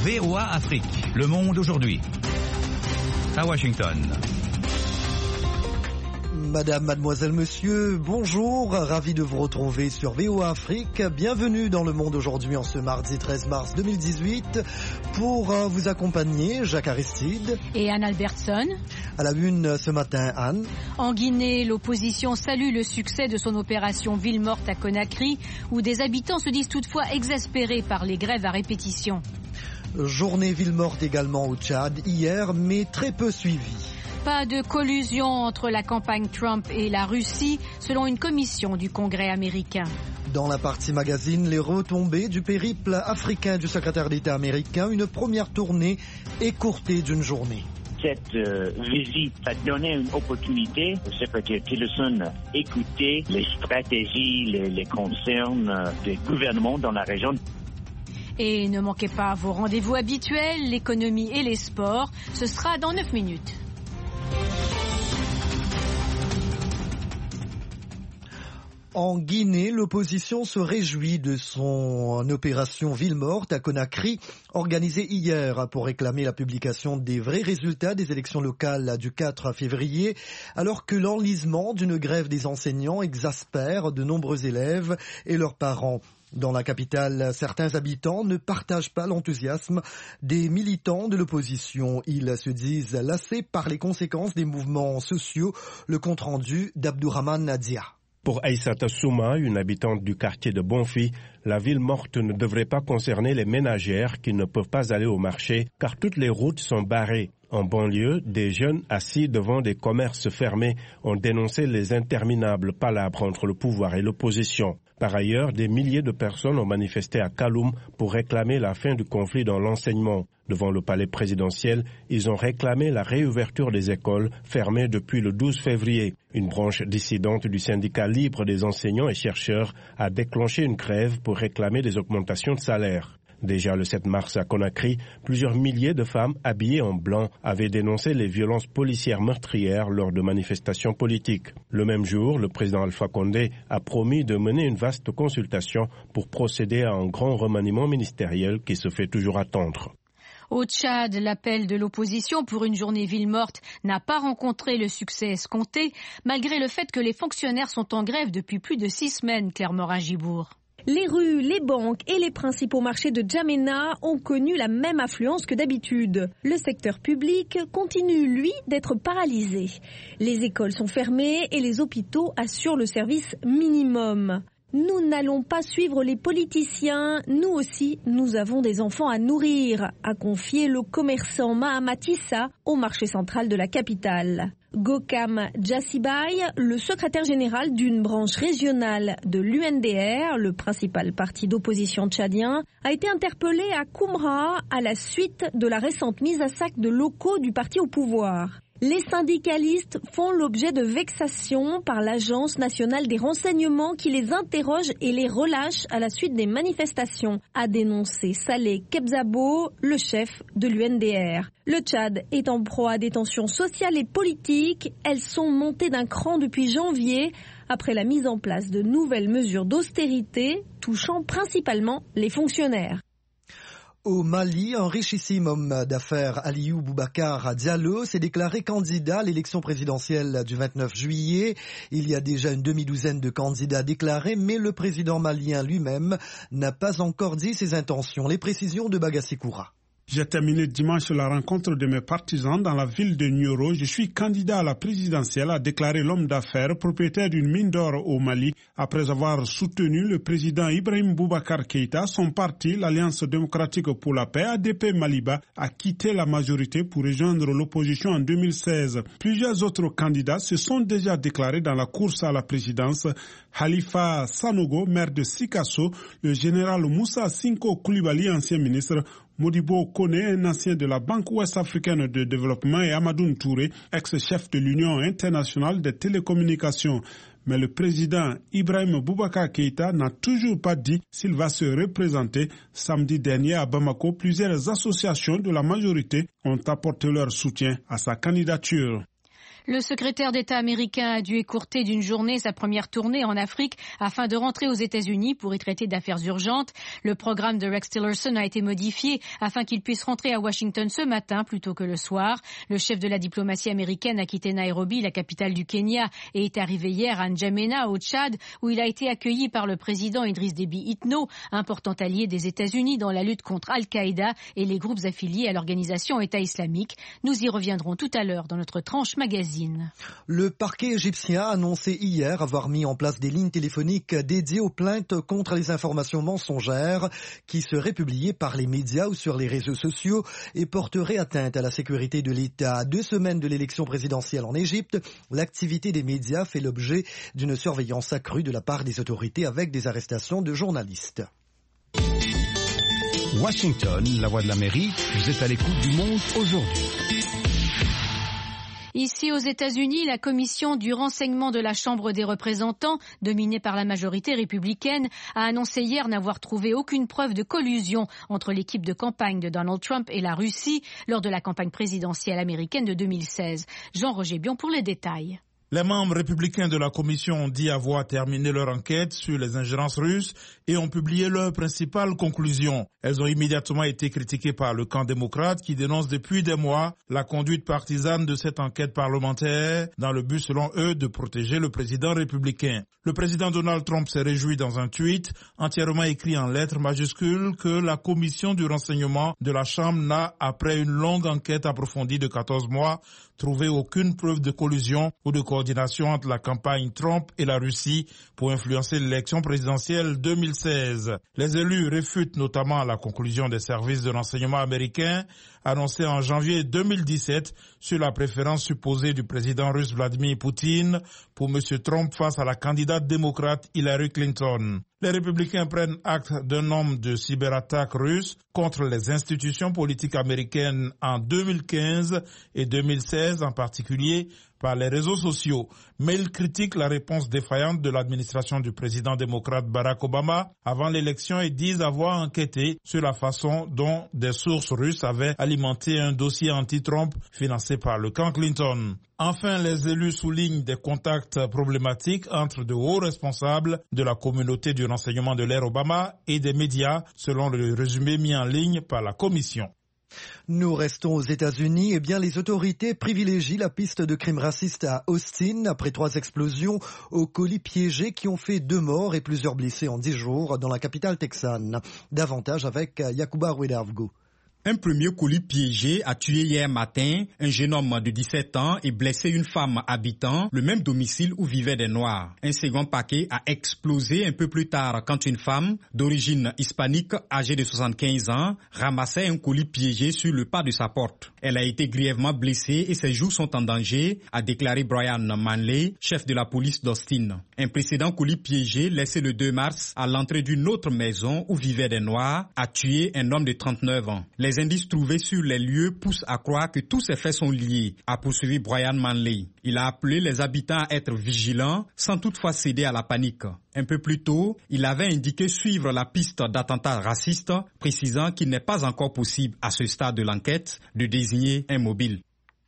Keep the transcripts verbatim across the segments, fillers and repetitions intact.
V O A Afrique, Le Monde aujourd'hui. À Washington. Madame, mademoiselle, monsieur, bonjour, ravi de vous retrouver sur V O A Afrique. Bienvenue dans Le Monde aujourd'hui en ce mardi treize mars deux mille dix-huit. Pour euh, vous accompagner, Jacques Aristide et Anne Albertson. À la une ce matin, Anne. En Guinée, l'opposition salue le succès de son opération Ville morte à Conakry, où des habitants se disent toutefois exaspérés par les grèves à répétition. Journée Ville morte également au Tchad hier, mais très peu suivie. Pas de collusion entre la campagne Trump et la Russie, selon une commission du Congrès américain. Dans la partie magazine, les retombées du périple africain du secrétaire d'État américain, une première tournée écourtée d'une journée. Cette euh, visite a donné une opportunité au secrétaire Tillerson d'écouter les stratégies, les, les concerns euh, des gouvernements dans la région. Et ne manquez pas vos rendez-vous habituels, l'économie et les sports. Ce sera dans neuf minutes. En Guinée, l'opposition se réjouit de son opération Ville morte à Conakry, organisée hier pour réclamer la publication des vrais résultats des élections locales du quatre février, alors que l'enlisement d'une grève des enseignants exaspère de nombreux élèves et leurs parents. Dans la capitale, certains habitants ne partagent pas l'enthousiasme des militants de l'opposition. Ils se disent lassés par les conséquences des mouvements sociaux. Le compte-rendu d'Abdourahmane Nadia. Pour Aïssata Souma, une habitante du quartier de Bonfi, la ville morte ne devrait pas concerner les ménagères qui ne peuvent pas aller au marché car toutes les routes sont barrées. En banlieue, des jeunes assis devant des commerces fermés ont dénoncé les interminables palabres entre le pouvoir et l'opposition. Par ailleurs, des milliers de personnes ont manifesté à Kaloum pour réclamer la fin du conflit dans l'enseignement. Devant le palais présidentiel, ils ont réclamé la réouverture des écoles fermées depuis le douze février. Une branche dissidente du syndicat libre des enseignants et chercheurs a déclenché une grève pour réclamer des augmentations de salaire. Déjà le sept mars à Conakry, plusieurs milliers de femmes habillées en blanc avaient dénoncé les violences policières meurtrières lors de manifestations politiques. Le même jour, le président Alpha Condé a promis de mener une vaste consultation pour procéder à un grand remaniement ministériel qui se fait toujours attendre. Au Tchad, l'appel de l'opposition pour une journée ville morte n'a pas rencontré le succès escompté, malgré le fait que les fonctionnaires sont en grève depuis plus de six semaines, Claire Morin-Gibourg. Les rues, les banques et les principaux marchés de Djamena ont connu la même affluence que d'habitude. Le secteur public continue, lui, d'être paralysé. Les écoles sont fermées et les hôpitaux assurent le service minimum. Nous n'allons pas suivre les politiciens, nous aussi, nous avons des enfants à nourrir, a confié le commerçant Mahamatissa au marché central de la capitale. Gokam Djassibaye, le secrétaire général d'une branche régionale de l'U N D R, le principal parti d'opposition tchadien, a été interpellé à Koumra à la suite de la récente mise à sac de locaux du parti au pouvoir. Les syndicalistes font l'objet de vexations par l'Agence nationale des renseignements qui les interroge et les relâche à la suite des manifestations, a dénoncé Saleh Kebzabo, le chef de l'U N D R. Le Tchad est en proie à des tensions sociales et politiques. Elles sont montées d'un cran depuis janvier après la mise en place de nouvelles mesures d'austérité touchant principalement les fonctionnaires. Au Mali, un richissime homme d'affaires, Aliou Boubacar Diallo, s'est déclaré candidat à l'élection présidentielle du vingt-neuf juillet. Il y a déjà une demi-douzaine de candidats déclarés, mais le président malien lui-même n'a pas encore dit ses intentions. Les précisions de Bagassi Koura. J'ai terminé dimanche la rencontre de mes partisans dans la ville de Nioro. Je suis candidat à la présidentielle, a déclaré l'homme d'affaires, propriétaire d'une mine d'or au Mali, après avoir soutenu le président Ibrahim Boubacar Keïta. Son parti, l'Alliance démocratique pour la paix, A D P Maliba, a quitté la majorité pour rejoindre l'opposition en deux mille seize. Plusieurs autres candidats se sont déjà déclarés dans la course à la présidence. Khalifa Sanogo, maire de Sikasso, le général Moussa Sinko Koulibaly, ancien ministre, Modibo Kone, un ancien de la Banque ouest-africaine de développement, et Amadoune Touré, ex-chef de l'Union internationale des télécommunications. Mais le président Ibrahim Boubacar Keïta n'a toujours pas dit s'il va se représenter. Samedi dernier à Bamako, plusieurs associations de la majorité ont apporté leur soutien à sa candidature. Le secrétaire d'État américain a dû écourter d'une journée sa première tournée en Afrique afin de rentrer aux États-Unis pour y traiter d'affaires urgentes. Le programme de Rex Tillerson a été modifié afin qu'il puisse rentrer à Washington ce matin plutôt que le soir. Le chef de la diplomatie américaine a quitté Nairobi, la capitale du Kenya, et est arrivé hier à N'Djamena, au Tchad, où il a été accueilli par le président Idriss Déby Itno, important allié des États-Unis dans la lutte contre Al-Qaïda et les groupes affiliés à l'organisation État islamique. Nous y reviendrons tout à l'heure dans notre tranche magazine. Le parquet égyptien a annoncé hier avoir mis en place des lignes téléphoniques dédiées aux plaintes contre les informations mensongères qui seraient publiées par les médias ou sur les réseaux sociaux et porteraient atteinte à la sécurité de l'État. À deux semaines de l'élection présidentielle en Égypte, l'activité des médias fait l'objet d'une surveillance accrue de la part des autorités avec des arrestations de journalistes. Washington, la voix de l'Amérique, vous êtes à l'écoute du monde aujourd'hui. Ici aux États-Unis, la commission du renseignement de la Chambre des représentants, dominée par la majorité républicaine, a annoncé hier n'avoir trouvé aucune preuve de collusion entre l'équipe de campagne de Donald Trump et la Russie lors de la campagne présidentielle américaine de deux mille seize. Jean-Roger Bion pour les détails. Les membres républicains de la commission ont dit avoir terminé leur enquête sur les ingérences russes et ont publié leurs principales conclusions. Elles ont immédiatement été critiquées par le camp démocrate qui dénonce depuis des mois la conduite partisane de cette enquête parlementaire dans le but, selon eux, de protéger le président républicain. Le président Donald Trump s'est réjoui dans un tweet entièrement écrit en lettres majuscules que la commission du renseignement de la Chambre n'a, après une longue enquête approfondie de quatorze mois, trouvé aucune preuve de collusion ou de coordination entre la campagne Trump et la Russie pour influencer l'élection présidentielle deux mille seize. Les élus réfutent notamment la conclusion des services de renseignement américains annoncée en janvier deux mille dix-sept sur la préférence supposée du président russe Vladimir Poutine pour M. Trump face à la candidate démocrate Hillary Clinton. Les républicains prennent acte d'un nombre de cyberattaques russes contre les institutions politiques américaines en deux mille quinze et deux mille seize, en particulier par les réseaux sociaux. Mais ils critiquent la réponse défaillante de l'administration du président démocrate Barack Obama avant l'élection et disent avoir enquêté sur la façon dont des sources russes avaient alimenté un dossier anti-Trump financé par le camp Clinton. Enfin, les élus soulignent des contacts problématiques entre de hauts responsables de la communauté du renseignement de l'ère Obama et des médias, selon le résumé mis en ligne par la commission. Nous restons aux États-Unis. Eh bien, les autorités privilégient la piste de crime raciste à Austin après trois explosions au colis piégé qui ont fait deux morts et plusieurs blessés en dix jours dans la capitale texane. Davantage avec Yacouba Ouedraogo. Un premier colis piégé a tué hier matin un jeune homme de dix-sept ans et blessé une femme habitant le même domicile où vivaient des Noirs. Un second paquet a explosé un peu plus tard quand une femme d'origine hispanique âgée de soixante-quinze ans ramassait un colis piégé sur le pas de sa porte. Elle a été grièvement blessée et ses jours sont en danger, a déclaré Brian Manley, chef de la police d'Austin. Un précédent colis piégé laissé le deux mars à l'entrée d'une autre maison où vivaient des Noirs a tué un homme de trente-neuf ans. Les indices trouvés sur les lieux poussent à croire que tous ces faits sont liés, a poursuivi Brian Manley. Il a appelé les habitants à être vigilants sans toutefois céder à la panique. Un peu plus tôt, il avait indiqué suivre la piste d'attentats racistes, précisant qu'il n'est pas encore possible à ce stade de l'enquête de désigner un mobile.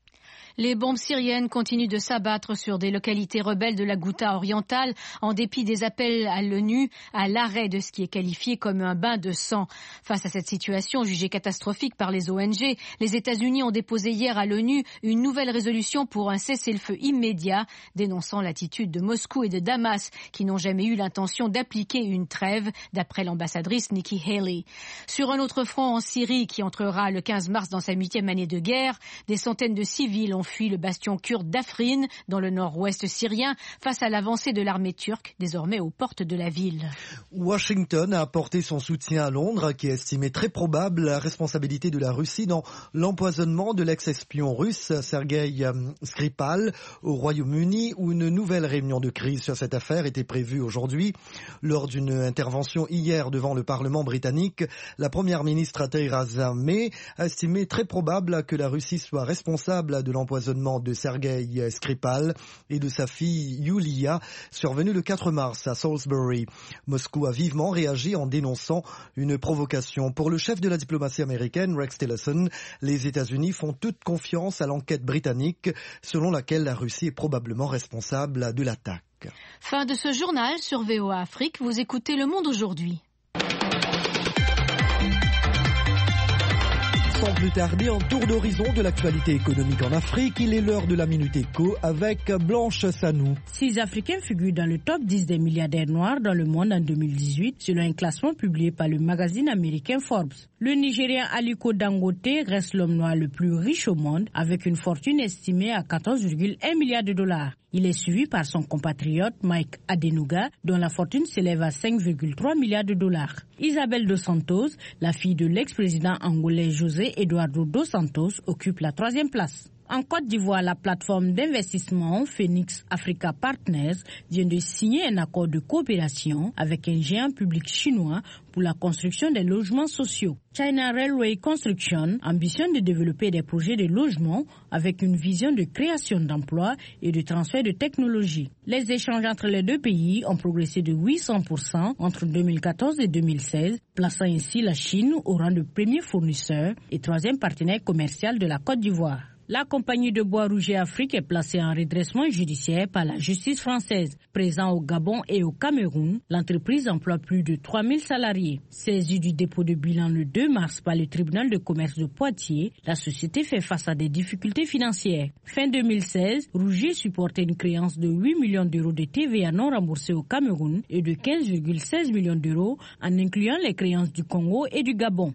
Les bombes syriennes continuent de s'abattre sur des localités rebelles de la Ghouta orientale en dépit des appels à l'ONU à l'arrêt de ce qui est qualifié comme un bain de sang. Face à cette situation jugée catastrophique par les O N G, les États-Unis ont déposé hier à l'ONU une nouvelle résolution pour un cessez-le-feu immédiat, dénonçant l'attitude de Moscou et de Damas qui n'ont jamais eu l'intention d'appliquer une trêve, d'après l'ambassadrice Nikki Haley. Sur un autre front en Syrie qui entrera le quinze mars dans sa huitième année de guerre, des centaines de civils ont fui le bastion kurde d'Afrin, dans le nord-ouest syrien, face à l'avancée de l'armée turque, désormais aux portes de la ville. Washington a apporté son soutien à Londres, qui estimait très probable la responsabilité de la Russie dans l'empoisonnement de l'ex-espion russe Sergei Skripal au Royaume-Uni, où une nouvelle réunion de crise sur cette affaire était prévue aujourd'hui. Lors d'une intervention hier devant le Parlement britannique, la première ministre Theresa May a estimé très probable que la Russie soit responsable de l'empoisonnement l'empoisonnement de Sergei Skripal et de sa fille Yulia, survenu le quatre mars à Salisbury. Moscou a vivement réagi en dénonçant une provocation. Pour le chef de la diplomatie américaine, Rex Tillerson, les États-Unis font toute confiance à l'enquête britannique, selon laquelle la Russie est probablement responsable de l'attaque. Fin de ce journal sur V O A Afrique. Vous écoutez Le Monde aujourd'hui. Sans plus tarder, un tour d'horizon de l'actualité économique en Afrique. Il est l'heure de la Minute Éco avec Blanche Sanou. Six Africains figurent dans le top dix des milliardaires noirs dans le monde en deux mille dix-huit, selon un classement publié par le magazine américain Forbes. Le Nigérien Aliko Dangote reste l'homme noir le plus riche au monde, avec une fortune estimée à quatorze virgule un milliards de dollars. Il est suivi par son compatriote Mike Adenuga, dont la fortune s'élève à cinq virgule trois milliards de dollars. Isabel Dos Santos, la fille de l'ex-président angolais José Eduardo Dos Santos, occupe la troisième place. En Côte d'Ivoire, la plateforme d'investissement Phoenix Africa Partners vient de signer un accord de coopération avec un géant public chinois pour la construction des logements sociaux. China Railway Construction ambitionne de développer des projets de logement avec une vision de création d'emplois et de transfert de technologie. Les échanges entre les deux pays ont progressé de huit cents pour cent entre deux mille quatorze et deux mille seize, plaçant ainsi la Chine au rang de premier fournisseur et troisième partenaire commercial de la Côte d'Ivoire. La compagnie de Bois Rouge Afrique est placée en redressement judiciaire par la justice française. Présent au Gabon et au Cameroun, l'entreprise emploie plus de trois mille salariés. Saisie du dépôt de bilan le deux mars par le tribunal de commerce de Poitiers, la société fait face à des difficultés financières. Fin deux mille seize, Rougier supportait une créance de huit millions d'euros de T V A non remboursée au Cameroun et de quinze virgule seize millions d'euros en incluant les créances du Congo et du Gabon.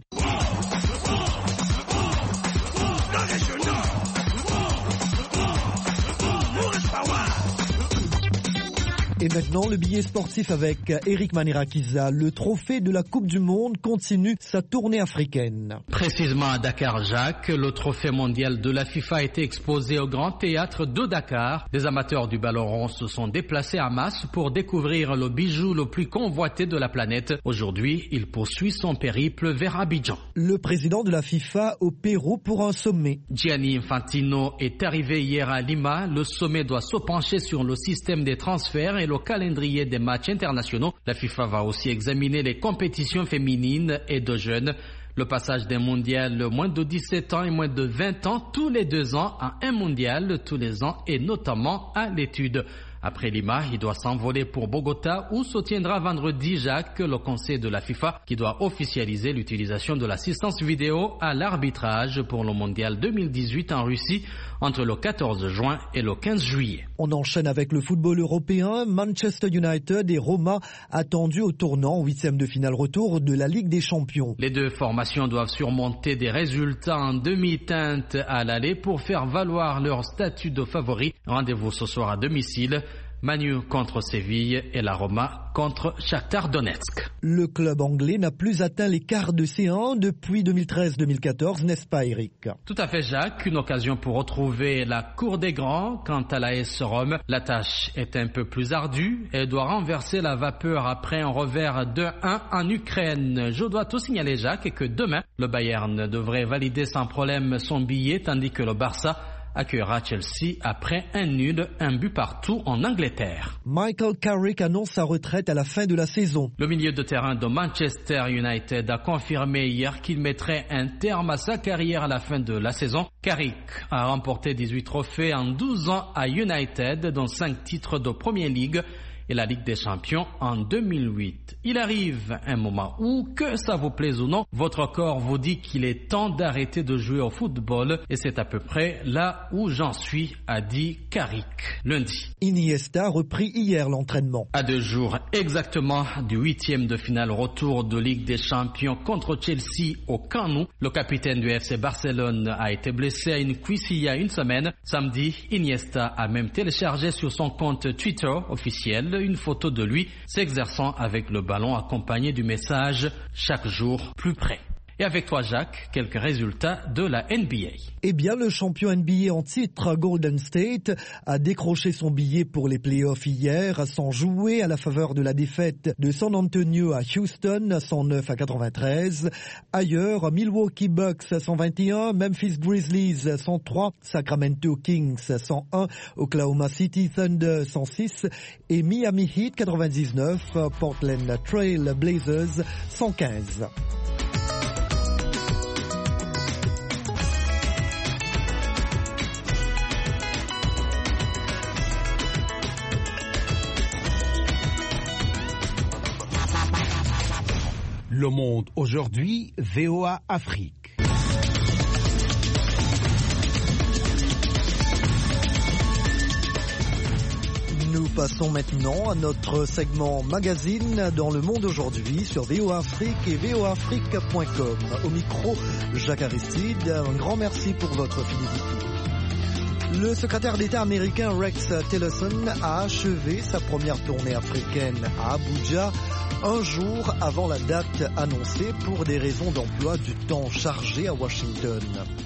Et maintenant, le billet sportif avec Eric Manirakiza. Le trophée de la Coupe du Monde continue sa tournée africaine. Précisément à Dakar, Jacques, le trophée mondial de la FIFA a été exposé au Grand Théâtre de Dakar. Les amateurs du ballon rond se sont déplacés en masse pour découvrir le bijou le plus convoité de la planète. Aujourd'hui, il poursuit son périple vers Abidjan. Le président de la FIFA au Pérou pour un sommet. Gianni Infantino est arrivé hier à Lima. Le sommet doit se pencher sur le système des transferts et le calendrier des matchs internationaux. La FIFA va aussi examiner les compétitions féminines et de jeunes. Le passage d'un mondial moins de dix-sept ans et moins de vingt ans tous les deux ans à un mondial tous les ans et notamment à l'étude. Après Lima, il doit s'envoler pour Bogota où se tiendra vendredi, Jacques, le conseil de la FIFA qui doit officialiser l'utilisation de l'assistance vidéo à l'arbitrage pour le mondial deux mille dix-huit en Russie entre le quatorze juin et le quinze juillet. On enchaîne avec le football européen. Manchester United et Roma attendus au tournant, huitième de finale retour de la Ligue des Champions. Les deux formations doivent surmonter des résultats en demi-teinte à l'aller pour faire valoir leur statut de favori. Rendez-vous ce soir à domicile. Manu contre Séville et la Roma contre Shakhtar Donetsk. Le club anglais n'a plus atteint les quarts de C un depuis deux mille treize deux mille quatorze, n'est-ce pas Eric? Tout à fait Jacques, une occasion pour retrouver la cour des grands. Quant à l'A S Rome, la tâche est un peu plus ardue et doit renverser la vapeur après un revers deux un en Ukraine. Je dois tout signaler Jacques que demain, le Bayern devrait valider sans problème son billet tandis que le Barça accueillera Chelsea après un nul, un but partout en Angleterre. Michael Carrick annonce sa retraite à la fin de la saison. Le milieu de terrain de Manchester United a confirmé hier qu'il mettrait un terme à sa carrière à la fin de la saison. Carrick a remporté dix-huit trophées en douze ans à United, dont cinq titres de Premier League et la Ligue des Champions en deux mille huit. Il arrive un moment où, que ça vous plaise ou non, votre corps vous dit qu'il est temps d'arrêter de jouer au football et c'est à peu près là où j'en suis, a dit Carrick lundi. Iniesta a repris hier l'entraînement. À deux jours exactement du huitième de finale retour de Ligue des Champions contre Chelsea au Camp Nou, le capitaine du F C Barcelone a été blessé à une cuisse il y a une semaine. Samedi, Iniesta a même téléchargé sur son compte Twitter officiel une photo de lui s'exerçant avec le ballon accompagné du message « Chaque jour plus près ». Et avec toi Jacques, quelques résultats de la N B A. Eh bien, le champion N B A en titre, Golden State, a décroché son billet pour les playoffs hier sans jouer à la faveur de la défaite de San Antonio à Houston, cent neuf à quatre-vingt-treize. Ailleurs, Milwaukee Bucks cent vingt et un, Memphis Grizzlies cent trois, Sacramento Kings cent un, Oklahoma City Thunder cent six et Miami Heat quatre-vingt-dix-neuf, Portland Trail Blazers cent quinze. Le Monde aujourd'hui, V O A Afrique. Nous passons maintenant à notre segment magazine dans Le Monde aujourd'hui sur V O A Afrique et V O A Afrique point com. Au micro, Jacques Aristide, un grand merci pour votre fidélité. Le secrétaire d'État américain Rex Tillerson a achevé sa première tournée africaine à Abuja un jour avant la date annoncée pour des raisons d'emploi du temps chargé à Washington.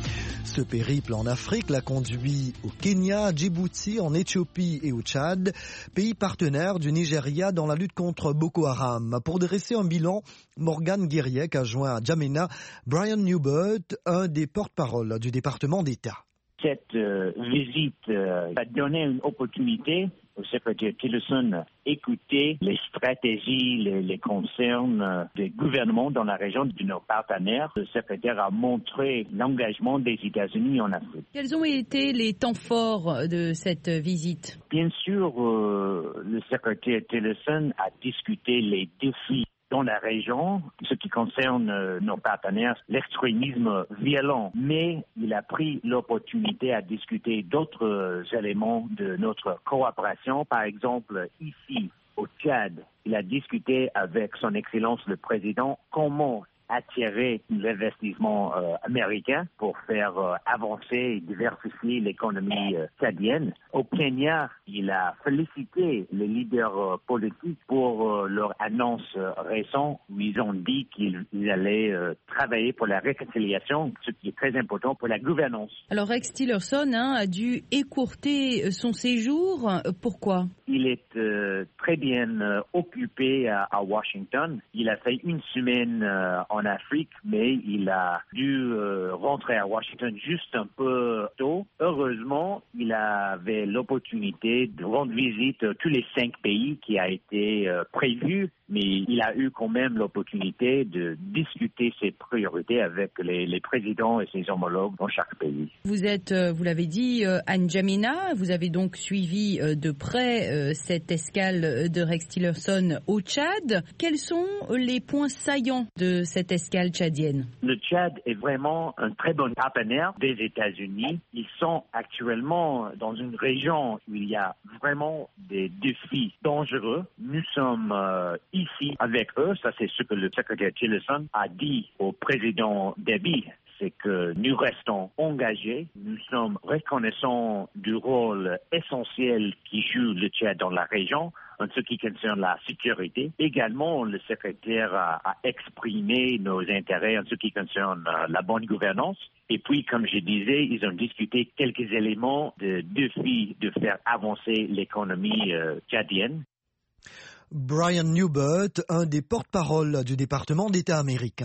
Ce périple en Afrique l'a conduit au Kenya, à Djibouti, en Éthiopie et au Tchad, pays partenaires du Nigeria dans la lutte contre Boko Haram. Pour dresser un bilan, Morgan Guiriec a joint à N'Djamena Brian Newbert, un des porte-parole du département d'État. Cette euh, visite euh, a donné une opportunité au secrétaire Tillerson d'écouter les stratégies, les, les concerns euh, des gouvernements dans la région de nos partenaires. Le secrétaire a montré l'engagement des États-Unis en Afrique. Quels ont été les temps forts de cette visite? Bien sûr, euh, le secrétaire Tillerson a discuté les défis dans la région, ce qui concerne euh, nos partenaires, l'extrémisme violent. Mais il a pris l'opportunité à discuter d'autres euh, éléments de notre coopération. Par exemple, ici, au Tchad, il a discuté avec son Excellence le Président comment attirer l'investissement euh, américain pour faire euh, avancer et diversifier l'économie euh, tchadienne. Au Kenya, il a félicité les leaders euh, politiques pour euh, leur annonce euh, récente où ils ont dit qu'ils allaient euh, travailler pour la réconciliation, ce qui est très important pour la gouvernance. Alors Rex Tillerson hein, a dû écourter son séjour. Pourquoi? Il est euh, très bien euh, occupé à, à Washington. Il a fait une semaine euh, en Afrique, mais il a dû euh, rentrer à Washington juste un peu tôt. Heureusement, il avait l'opportunité de rendre visite à tous les cinq pays qui a été euh, prévu, mais il a eu quand même l'opportunité de discuter ses priorités avec les, les présidents et ses homologues dans chaque pays. Vous êtes, vous l'avez dit, à N'Djamena. Vous avez donc suivi de près cette escale de Rex Tillerson au Tchad. Quels sont les points saillants de cette escale tchadienne? Le Tchad est vraiment un très bon partenaire des États-Unis. Ils sont actuellement dans une région où il y a vraiment des défis dangereux. Nous sommes euh, ici avec eux. Ça, c'est ce que le secrétaire Tillerson a dit au président Déby. C'est que nous restons engagés, nous sommes reconnaissants du rôle essentiel qui joue le Tchad dans la région en ce qui concerne la sécurité. Également, le secrétaire a, a exprimé nos intérêts en ce qui concerne uh, la bonne gouvernance. Et puis, comme je disais, ils ont discuté quelques éléments de défis de faire avancer l'économie uh, tchadienne. Brian Newbert, un des porte-parole du département d'État américain.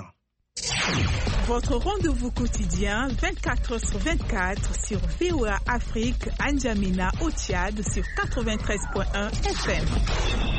Votre rendez-vous quotidien vingt-quatre heures sur vingt-quatre sur V O A Afrique, à N'Djamena au Tchad sur quatre-vingt-treize point un F M.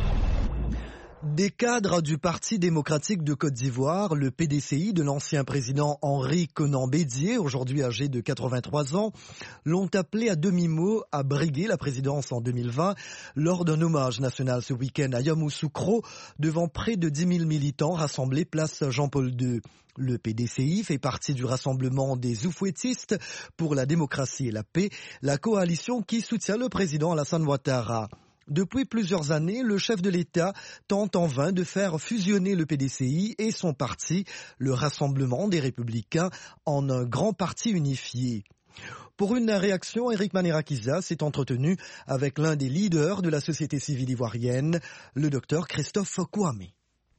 Des cadres du Parti démocratique de Côte d'Ivoire, le P D C I de l'ancien président Henri Konan Bédié, aujourd'hui âgé de quatre-vingt-trois ans, l'ont appelé à demi-mot à briguer la présidence en deux mille vingt lors d'un hommage national ce week-end à Yamoussoukro devant près de dix mille militants rassemblés place Jean-Paul deux. Le P D C I fait partie du rassemblement des Oufouettistes pour la démocratie et la paix, la coalition qui soutient le président Alassane Ouattara. Depuis plusieurs années, le chef de l'État tente en vain de faire fusionner le P D C I et son parti, le Rassemblement des Républicains, en un grand parti unifié. Pour une réaction, Éric Manirakiza s'est entretenu avec l'un des leaders de la société civile ivoirienne, le docteur Christophe Kouamé.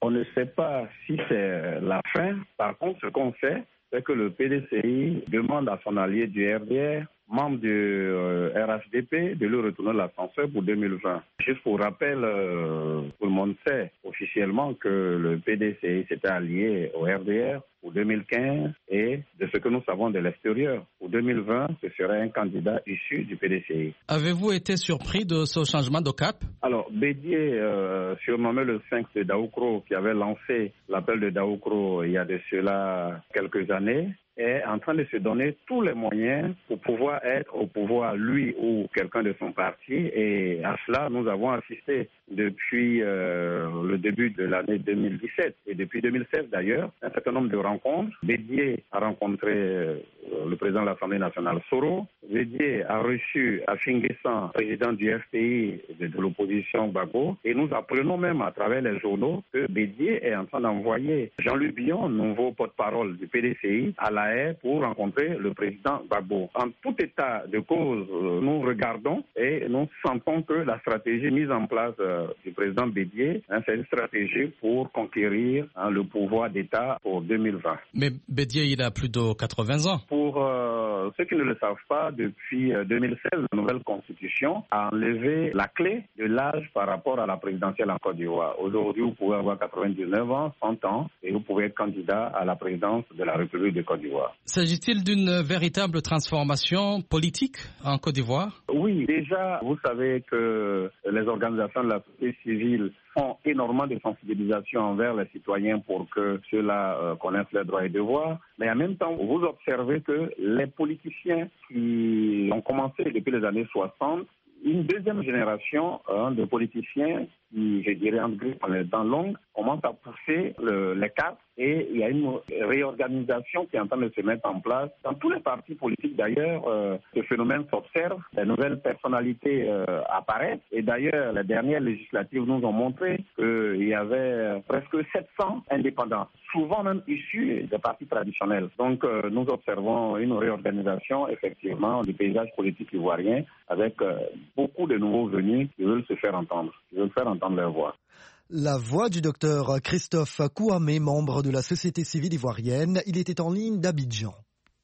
On ne sait pas si c'est la fin. Par contre, ce qu'on sait, c'est que le P D C I demande à son allié du R D R, membre du euh, R H D P, de lui retourner l'ascenseur pour deux mille vingt. Juste pour rappel, euh, tout le monde sait officiellement que le P D C I s'était allié au R D R pour deux mille quinze et de ce que nous savons de l'extérieur, pour deux mille vingt, ce serait un candidat issu du P D C I. Avez-vous été surpris de ce changement de cap? Alors, Bédié, euh, surnommé le Sphinx de Daoukro, qui avait lancé l'appel de Daoukro il y a de cela quelques années, est en train de se donner tous les moyens pour pouvoir être au pouvoir, lui ou quelqu'un de son parti. Et à cela, nous avons assisté depuis euh, le début de l'année deux mille dix-sept et depuis deux mille seize d'ailleurs, un certain nombre de rencontres. Bédié a rencontré euh, le président de l'Assemblée nationale Soro. Bédié a reçu Afinguessan, président du F P I de, de l'opposition Gbagbo. Et nous apprenons même à travers les journaux que Bédié est en train d'envoyer Jean-Luc Bion, nouveau porte-parole du P D C I, à La Haye pour rencontrer le président Gbagbo. En tout état de cause, nous regardons et nous sentons que la stratégie mise en place euh, du président Bédié, hein, c'est une stratégie pour conquérir hein, le pouvoir d'État pour deux mille vingt. Mais Bédié, il a plus de quatre-vingts ans. Pour euh, ceux qui ne le savent pas, depuis euh, deux mille seize, la nouvelle constitution a enlevé la clé de l'âge par rapport à la présidentielle en Côte d'Ivoire. Aujourd'hui, vous pouvez avoir quatre-vingt-dix-neuf ans, cent ans, et vous pouvez être candidat à la présidence de la République de Côte d'Ivoire. S'agit-il d'une véritable transformation politique en Côte d'Ivoire? Oui, déjà, vous savez que les organisations de la société civile font énormément de sensibilisation envers les citoyens pour que ceux-là euh, connaissent leurs droits et devoirs. Mais en même temps, vous observez que les politiciens qui ont commencé depuis les années soixante, une deuxième génération hein, de politiciens qui, je dirais, en les dents longues, commencent à pousser le, les cartes et il y a une réorganisation qui est en train de se mettre en place. Dans tous les partis politiques, d'ailleurs, euh, ce phénomène s'observe, de nouvelles personnalités euh, apparaissent et d'ailleurs, les dernières législatives nous ont montré qu'il y avait presque sept cents indépendants, souvent même issus des partis traditionnels. Donc, euh, nous observons une réorganisation, effectivement, du paysage politique ivoirien avec euh, beaucoup de nouveaux venus qui veulent se faire entendre, qui veulent faire entendre leur voix. La voix du docteur Christophe Kouamé, membre de la société civile ivoirienne. Il était en ligne d'Abidjan.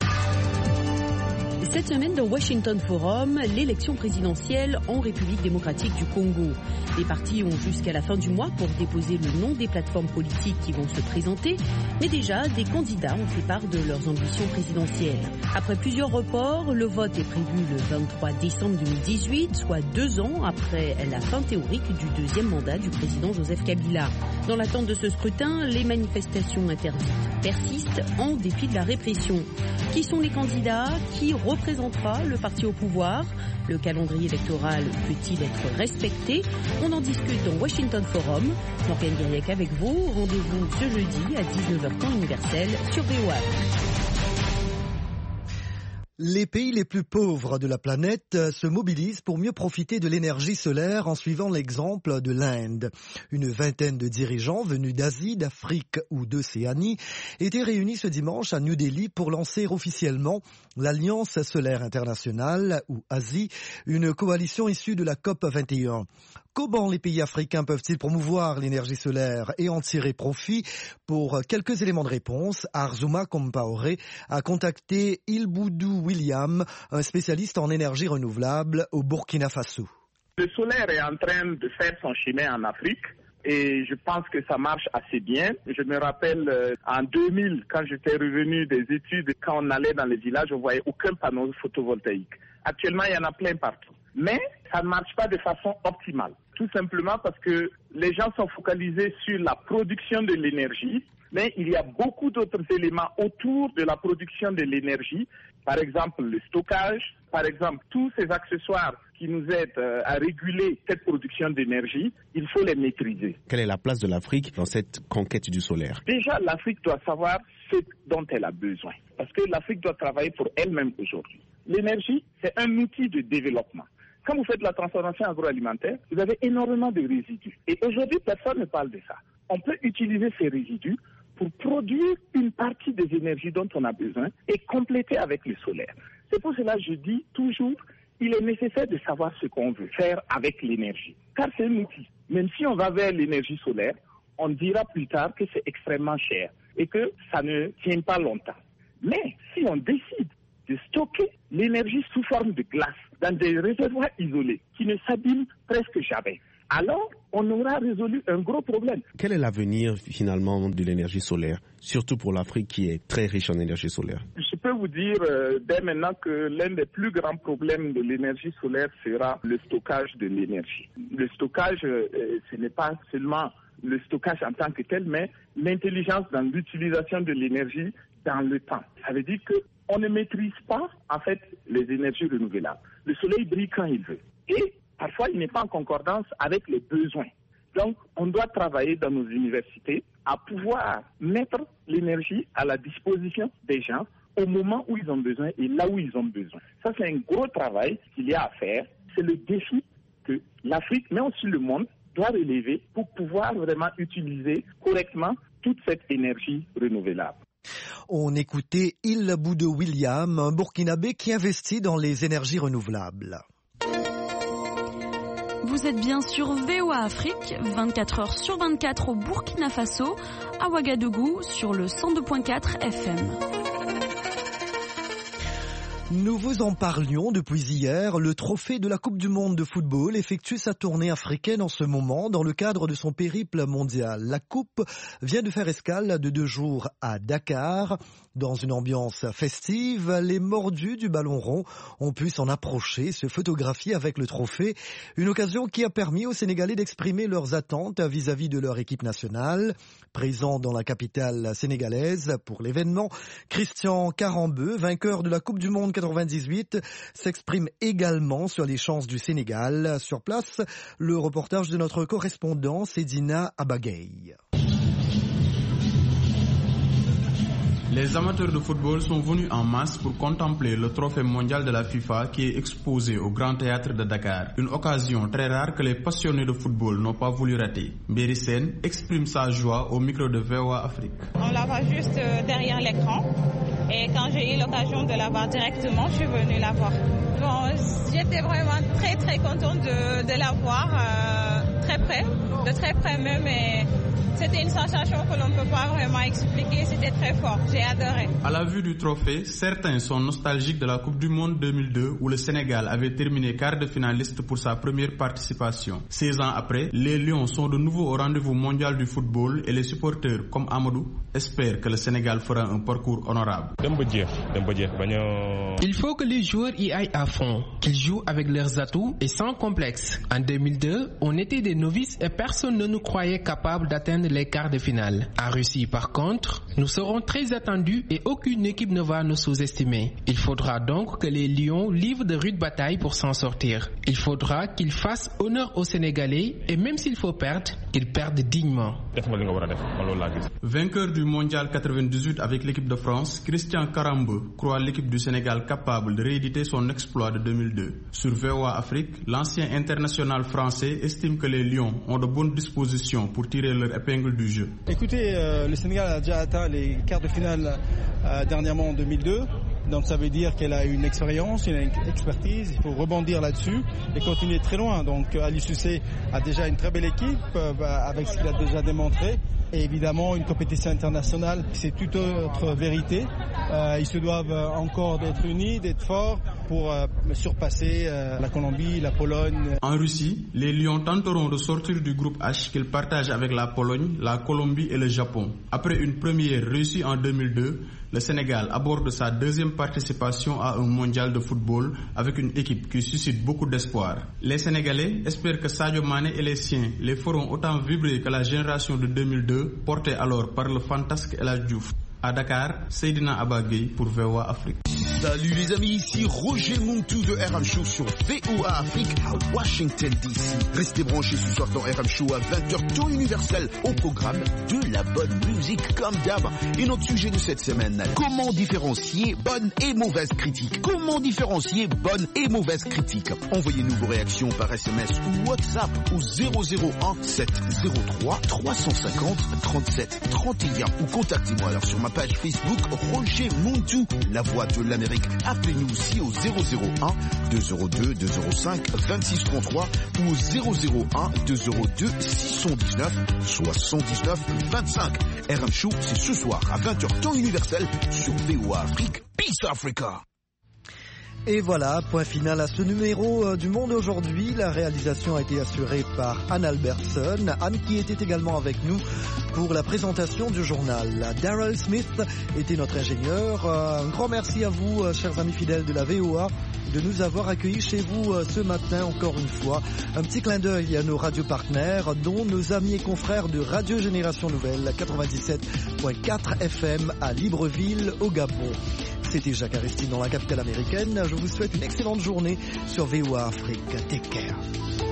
Cette semaine, dans Washington Forum, l'élection présidentielle en République démocratique du Congo. Les partis ont jusqu'à la fin du mois pour déposer le nom des plateformes politiques qui vont se présenter, mais déjà, des candidats ont fait part de leurs ambitions présidentielles. Après plusieurs reports, le vote est prévu le vingt-trois décembre deux mille dix-huit, soit deux ans après la fin théorique du deuxième mandat du président Joseph Kabila. Dans l'attente de ce scrutin, les manifestations interdites persistent en dépit de la répression. Qui sont les candidats? Qui représentera le parti au pouvoir? Le calendrier électoral peut-il être respecté? On en discute dans Washington Forum. Morgane Guiriec avec vous. Rendez-vous ce jeudi à dix-neuf heures temps universel sur V O A. Les pays les plus pauvres de la planète se mobilisent pour mieux profiter de l'énergie solaire en suivant l'exemple de l'Inde. Une vingtaine de dirigeants venus d'Asie, d'Afrique ou d'Océanie étaient réunis ce dimanche à New Delhi pour lancer officiellement l'Alliance solaire internationale, ou A S I, une coalition issue de la COP vingt et un. Comment les pays africains peuvent-ils promouvoir l'énergie solaire et en tirer profit? Pour quelques éléments de réponse, Arzouma Compaoré a contacté Ilboudou William, un spécialiste en énergie renouvelable au Burkina Faso. Le solaire est en train de faire son chemin en Afrique. Et je pense que ça marche assez bien. Je me rappelle euh, en deux mille, quand j'étais revenu des études, quand on allait dans les villages, on voyait aucun panneau photovoltaïque. Actuellement, il y en a plein partout. Mais ça ne marche pas de façon optimale. Tout simplement parce que les gens sont focalisés sur la production de l'énergie, mais il y a beaucoup d'autres éléments autour de la production de l'énergie. Par exemple, le stockage, par exemple, tous ces accessoires qui nous aident à réguler cette production d'énergie, il faut les maîtriser. Quelle est la place de l'Afrique dans cette conquête du solaire? Déjà, l'Afrique doit savoir ce dont elle a besoin, parce que l'Afrique doit travailler pour elle-même aujourd'hui. L'énergie, c'est un outil de développement. Quand vous faites la transformation agroalimentaire, vous avez énormément de résidus. Et aujourd'hui, personne ne parle de ça. On peut utiliser ces résidus pour produire une partie des énergies dont on a besoin et compléter avec le solaire. C'est pour cela que je dis toujours, il est nécessaire de savoir ce qu'on veut faire avec l'énergie. Car c'est un outil. Même si on va vers l'énergie solaire, on dira plus tard que c'est extrêmement cher et que ça ne tient pas longtemps. Mais si on décide de stocker l'énergie sous forme de glace dans des réservoirs isolés qui ne s'abîment presque jamais, alors on aura résolu un gros problème. Quel est l'avenir finalement de l'énergie solaire, surtout pour l'Afrique qui est très riche en énergie solaire? Je peux vous dire euh, dès maintenant que l'un des plus grands problèmes de l'énergie solaire sera le stockage de l'énergie. Le stockage, euh, ce n'est pas seulement le stockage en tant que tel, mais l'intelligence dans l'utilisation de l'énergie dans le temps. Ça veut dire qu'on ne maîtrise pas en fait les énergies renouvelables. Le soleil brille quand il veut. Et parfois, il n'est pas en concordance avec les besoins. Donc, on doit travailler dans nos universités à pouvoir mettre l'énergie à la disposition des gens au moment où ils ont besoin et là où ils ont besoin. Ça, c'est un gros travail qu'il y a à faire. C'est le défi que l'Afrique, mais aussi le monde, doit relever pour pouvoir vraiment utiliser correctement toute cette énergie renouvelable. On écoutait Il Boudou William, un Burkinabé qui investit dans les énergies renouvelables. Vous êtes bien sur V O A Afrique, vingt-quatre heures sur vingt-quatre au Burkina Faso, à Ouagadougou sur le cent deux virgule quatre F M. Nous vous en parlions depuis hier. Le trophée de la Coupe du Monde de football effectue sa tournée africaine en ce moment dans le cadre de son périple mondial. La Coupe vient de faire escale de deux jours à Dakar. Dans une ambiance festive, les mordus du ballon rond ont pu s'en approcher, se photographier avec le trophée. Une occasion qui a permis aux Sénégalais d'exprimer leurs attentes vis-à-vis de leur équipe nationale. Présent dans la capitale sénégalaise pour l'événement, Christian Karambeu, vainqueur de la Coupe du Monde quatre-vingt-dix-huit, s'exprime également sur les chances du Sénégal. Sur place, le reportage de notre correspondant Sedina Abagay. Les amateurs de football sont venus en masse pour contempler le trophée mondial de la FIFA qui est exposé au Grand Théâtre de Dakar. Une occasion très rare que les passionnés de football n'ont pas voulu rater. Mbéri Sène exprime sa joie au micro de V O A Afrique. On la voit juste derrière l'écran et quand j'ai eu l'occasion de la voir directement, je suis venue la voir. Bon, j'étais vraiment très très contente de, de la voir euh, très près, de très près même. Et c'était une sensation que l'on ne peut pas vraiment expliquer, c'était très fort, j'ai adoré. À la vue du trophée, certains sont nostalgiques de la Coupe du Monde deux mille deux où le Sénégal avait terminé quart de finaliste pour sa première participation. seize ans après, les Lions sont de nouveau au rendez-vous mondial du football et les supporters comme Amadou espèrent que le Sénégal fera un parcours honorable. Il faut que les joueurs y aillent à fond, qu'ils jouent avec leurs atouts et sans complexe. En deux mille deux, on était des novices et personne ne nous croyait capables d'atteindre les quarts de finale. En Russie, par contre, nous serons très attendus et aucune équipe ne va nous sous-estimer. Il faudra donc que les Lions livrent de rudes batailles pour s'en sortir. Il faudra qu'ils fassent honneur aux Sénégalais et même s'il faut perdre, qu'ils perdent dignement. Vainqueur du mondial quatre-vingt-dix-huit avec l'équipe de France, Christian Karambeu croit l'équipe du Sénégal capable de rééditer son exploit de deux mille deux. Sur V O A Afrique, l'ancien international français estime que les Lions ont de bonnes dispositions pour tirer leur épingle du jeu. Écoutez, euh, le Sénégal a déjà atteint les quarts de finale euh, dernièrement en deux mille deux. Donc ça veut dire qu'elle a une expérience, une expertise, il faut rebondir là-dessus et continuer très loin. Donc Aliou Cissé a déjà une très belle équipe euh, avec ce qu'il a déjà démontré. Et évidemment, une compétition internationale, c'est toute autre vérité. Euh, ils se doivent encore d'être unis, d'être forts pour euh, surpasser euh, la Colombie, la Pologne. En Russie, les Lions tenteront de sortir du groupe H qu'ils partagent avec la Pologne, la Colombie et le Japon. Après une première réussie en deux mille deux, le Sénégal aborde sa deuxième participation à un mondial de football avec une équipe qui suscite beaucoup d'espoir. Les Sénégalais espèrent que Sadio Mané et les siens les feront autant vibrer que la génération de deux mille deux, portée alors par le fantasque El Hadji Diouf. À Dakar, Seydina Abagay pour V O A Afrique. Salut les amis, ici Roger Montou de R M Show sur V O A Afrique à Washington D C. Restez branchés ce soir dans R M Show à vingt heures temps universel au programme de la bonne musique comme d'hab. Et notre sujet de cette semaine, comment différencier bonne et mauvaise critique. Comment différencier bonne et mauvaise critique. Envoyez-nous vos réactions par S M S ou WhatsApp au zéro zéro un sept zéro trois trois cent cinquante trente-sept trente et un ou contactez-moi alors sur ma ma page Facebook Roger Montou, la voix de l'Amérique. Appelez-nous aussi au zéro zéro un deux zéro deux deux zéro cinq vingt-six trente-trois ou au zéro zéro un deux zéro deux six cent dix-neuf soixante-dix-neuf vingt-cinq. R M Show, c'est ce soir à vingt heures temps universel sur V O A Afrique. Peace Africa. Et voilà, point final à ce numéro du Monde aujourd'hui. La réalisation a été assurée par Anne Albertson, Anne qui était également avec nous pour la présentation du journal. Daryl Smith était notre ingénieur. Un grand merci à vous, chers amis fidèles de la V O A, de nous avoir accueillis chez vous ce matin encore une fois. Un petit clin d'œil à nos radios partenaires, dont nos amis et confrères de Radio Génération Nouvelle, quatre-vingt-dix-sept virgule quatre F M à Libreville, au Gabon. C'était Jacques Aristide dans la capitale américaine. Je vous souhaite une excellente journée sur V O A Afrique. Take care.